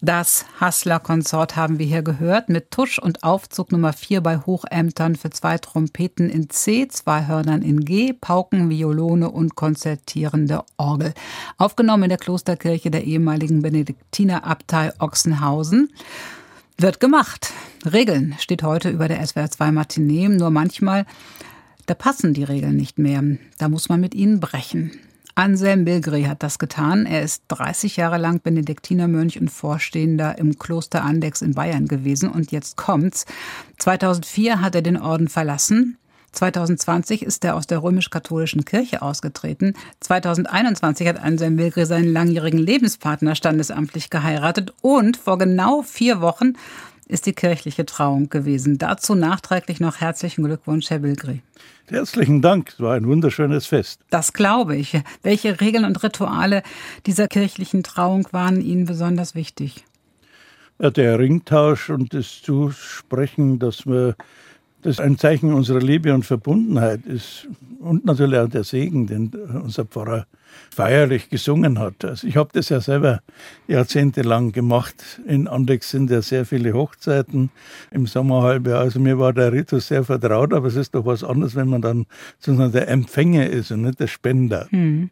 Das Hassler-Konsort haben wir hier gehört, mit Tusch und Aufzug Nummer 4 bei Hochämtern für 2 Trompeten in C, 2 Hörnern in G, Pauken, Violone und konzertierende Orgel. Aufgenommen in der Klosterkirche der ehemaligen Benediktinerabtei Ochsenhausen. Wird gemacht. Regeln steht heute über der SWR 2 Matinee, nur manchmal, da passen die Regeln nicht mehr. Da muss man mit ihnen brechen. Anselm Bilgeri hat das getan. Er ist 30 Jahre lang Benediktinermönch und Vorstehender im Kloster Andechs in Bayern gewesen. Und jetzt kommt's. 2004 hat er den Orden verlassen. 2020 ist er aus der römisch-katholischen Kirche ausgetreten. 2021 hat Anselm Bilgeri seinen langjährigen Lebenspartner standesamtlich geheiratet. Und vor genau 4 Wochen ist die kirchliche Trauung gewesen. Dazu nachträglich noch herzlichen Glückwunsch, Herr Bilgeri. Herzlichen Dank, es war ein wunderschönes Fest. Das glaube ich. Welche Regeln und Rituale dieser kirchlichen Trauung waren Ihnen besonders wichtig? Ja, der Ringtausch und das Zusprechen, dass das ein Zeichen unserer Liebe und Verbundenheit ist. Und natürlich auch der Segen, den unser Pfarrer feierlich gesungen hat. Also ich habe das ja selber jahrzehntelang gemacht. In Andechs sind ja sehr viele Hochzeiten im Sommerhalbjahr. Also mir war der Ritus sehr vertraut, aber es ist doch was anderes, wenn man dann sozusagen der Empfänger ist und nicht der Spender.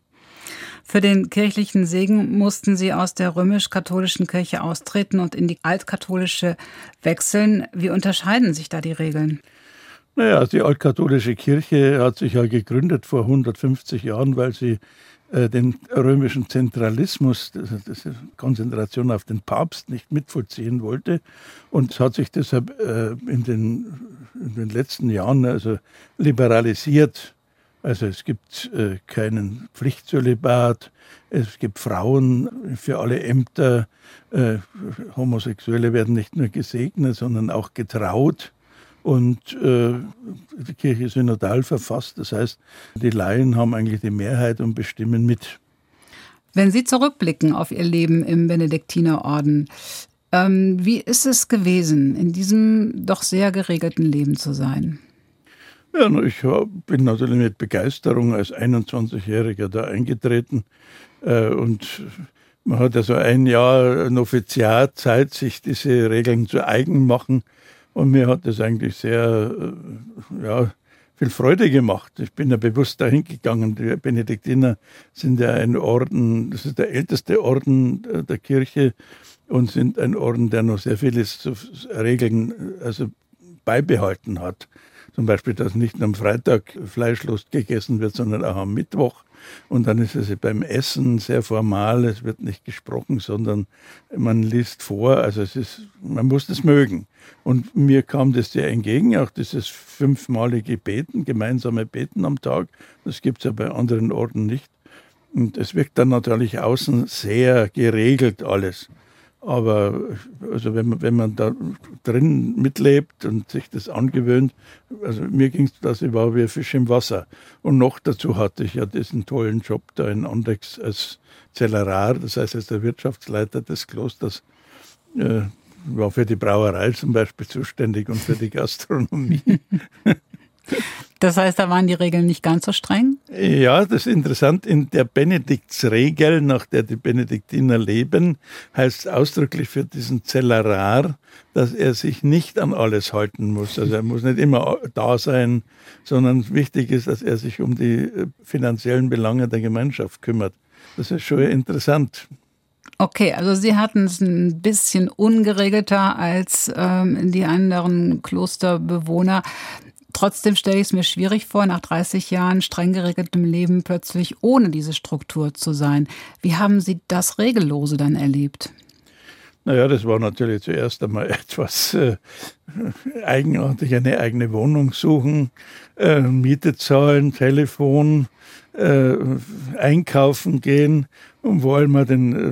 Für den kirchlichen Segen mussten Sie aus der römisch-katholischen Kirche austreten und in die altkatholische wechseln. Wie unterscheiden sich da die Regeln? Naja, die altkatholische Kirche hat sich ja gegründet vor 150 Jahren, weil sie den römischen Zentralismus, diese Konzentration auf den Papst, nicht mitvollziehen wollte und hat sich deshalb in den letzten Jahren also liberalisiert. Also es gibt keinen Pflichtzölibat, es gibt Frauen für alle Ämter, Homosexuelle werden nicht nur gesegnet, sondern auch getraut. Und die Kirche ist synodal verfasst, das heißt, die Laien haben eigentlich die Mehrheit und bestimmen mit. Wenn Sie zurückblicken auf Ihr Leben im Benediktinerorden, wie ist es gewesen, in diesem doch sehr geregelten Leben zu sein? Ja, ich bin natürlich mit Begeisterung als 21-Jähriger da eingetreten und man hat ja so ein Jahr Noviziatzeit, sich diese Regeln zu eigen machen. Und mir hat das eigentlich sehr viel Freude gemacht. Ich bin ja bewusst dahin gegangen. Die Benediktiner sind ja ein Orden, das ist der älteste Orden der Kirche und sind ein Orden, der noch sehr viele Regeln beibehalten hat. Zum Beispiel, dass nicht nur am Freitag fleischlos gegessen wird, sondern auch am Mittwoch. Und dann ist es beim Essen sehr formal, es wird nicht gesprochen, sondern man liest vor, also man muss das mögen. Und mir kam das sehr entgegen, auch dieses 5-malige Beten, gemeinsame Beten am Tag, das gibt es ja bei anderen Orden nicht. Und es wirkt dann natürlich außen sehr geregelt alles. Aber also wenn man da drin mitlebt und sich das angewöhnt, also mir ging es, dass ich war wie ein Fisch im Wasser. Und noch dazu hatte ich ja diesen tollen Job da in Andechs als Zellerar, das heißt als der Wirtschaftsleiter des Klosters, war für die Brauerei zum Beispiel zuständig und für die Gastronomie. Das heißt, da waren die Regeln nicht ganz so streng? Ja, das ist interessant. In der Benediktsregel, nach der die Benediktiner leben, heißt es ausdrücklich für diesen Zellerar, dass er sich nicht an alles halten muss. Also er muss nicht immer da sein, sondern wichtig ist, dass er sich um die finanziellen Belange der Gemeinschaft kümmert. Das ist schon interessant. Okay, also Sie hatten es ein bisschen ungeregelter als die anderen Klosterbewohner. Trotzdem stelle ich es mir schwierig vor, nach 30 Jahren streng geregeltem Leben plötzlich ohne diese Struktur zu sein. Wie haben Sie das Regellose dann erlebt? Naja, das war natürlich zuerst einmal etwas eigenartig, eine eigene Wohnung suchen, Miete zahlen, Telefon, einkaufen gehen, um vor allem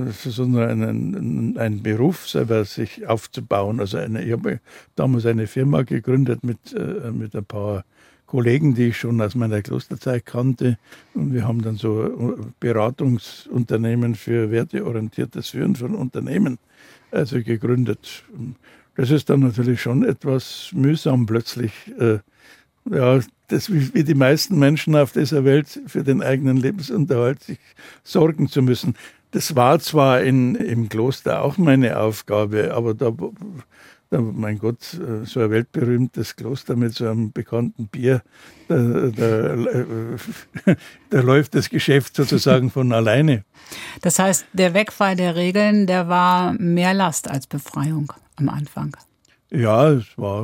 einen Beruf selber sich aufzubauen. Also ich habe damals eine Firma gegründet mit ein paar Kollegen, die ich schon aus meiner Klosterzeit kannte. Und wir haben dann so Beratungsunternehmen für werteorientiertes Führen von Unternehmen gegründet. Das ist dann natürlich schon etwas mühsam plötzlich, das wie die meisten Menschen auf dieser Welt für den eigenen Lebensunterhalt sich sorgen zu müssen. Das war zwar im Kloster auch meine Aufgabe, aber mein Gott, so ein weltberühmtes Kloster mit so einem bekannten Bier, da läuft das Geschäft sozusagen von alleine. Das heißt, der Wegfall der Regeln, der war mehr Last als Befreiung am Anfang. Ja, es war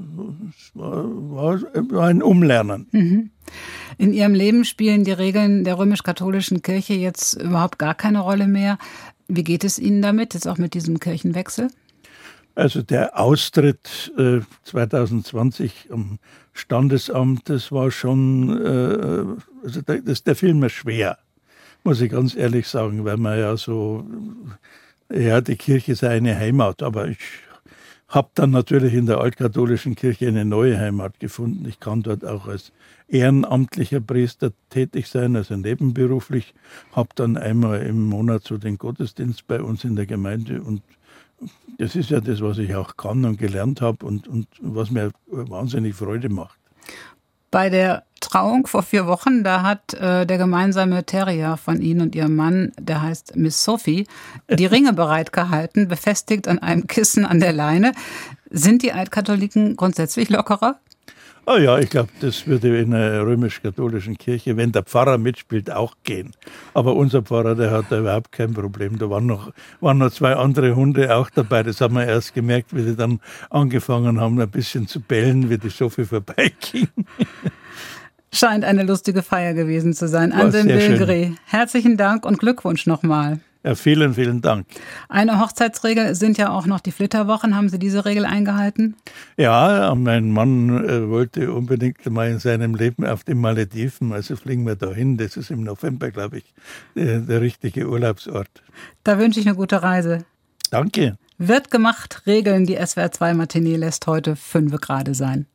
ein Umlernen. Mhm. In Ihrem Leben spielen die Regeln der römisch-katholischen Kirche jetzt überhaupt gar keine Rolle mehr. Wie geht es Ihnen damit, jetzt auch mit diesem Kirchenwechsel? Also der Austritt 2020 am Standesamt, das war schon, der fiel mir schwer, muss ich ganz ehrlich sagen, weil man ja so, ja, die Kirche sei eine Heimat, aber ich habe dann natürlich in der altkatholischen Kirche eine neue Heimat gefunden. Ich kann dort auch als ehrenamtlicher Priester tätig sein, also nebenberuflich, habe dann einmal im Monat so den Gottesdienst bei uns in der Gemeinde und das ist ja das, was ich auch kann und gelernt habe und was mir wahnsinnig Freude macht. Bei der Trauung vor 4 Wochen, da hat der gemeinsame Terrier von Ihnen und Ihrem Mann, der heißt Miss Sophie, die Ringe bereitgehalten, befestigt an einem Kissen an der Leine. Sind die Altkatholiken grundsätzlich lockerer? Ah ja, ich glaube, das würde in einer römisch-katholischen Kirche, wenn der Pfarrer mitspielt, auch gehen. Aber unser Pfarrer, der hat da überhaupt kein Problem. Da waren noch 2 andere Hunde auch dabei. Das haben wir erst gemerkt, wie die dann angefangen haben, ein bisschen zu bellen, wie die Sophie vorbeiging. Scheint eine lustige Feier gewesen zu sein. Anselm Bilgeri, herzlichen Dank und Glückwunsch nochmal. Ja, vielen, vielen Dank. Eine Hochzeitsregel sind ja auch noch die Flitterwochen. Haben Sie diese Regel eingehalten? Ja, mein Mann wollte unbedingt mal in seinem Leben auf die Malediven. Also fliegen wir dahin. Das ist im November, glaube ich, der richtige Urlaubsort. Da wünsche ich eine gute Reise. Danke. Wird gemacht, Regeln. Die SWR 2 Matinee lässt heute 5 gerade sein.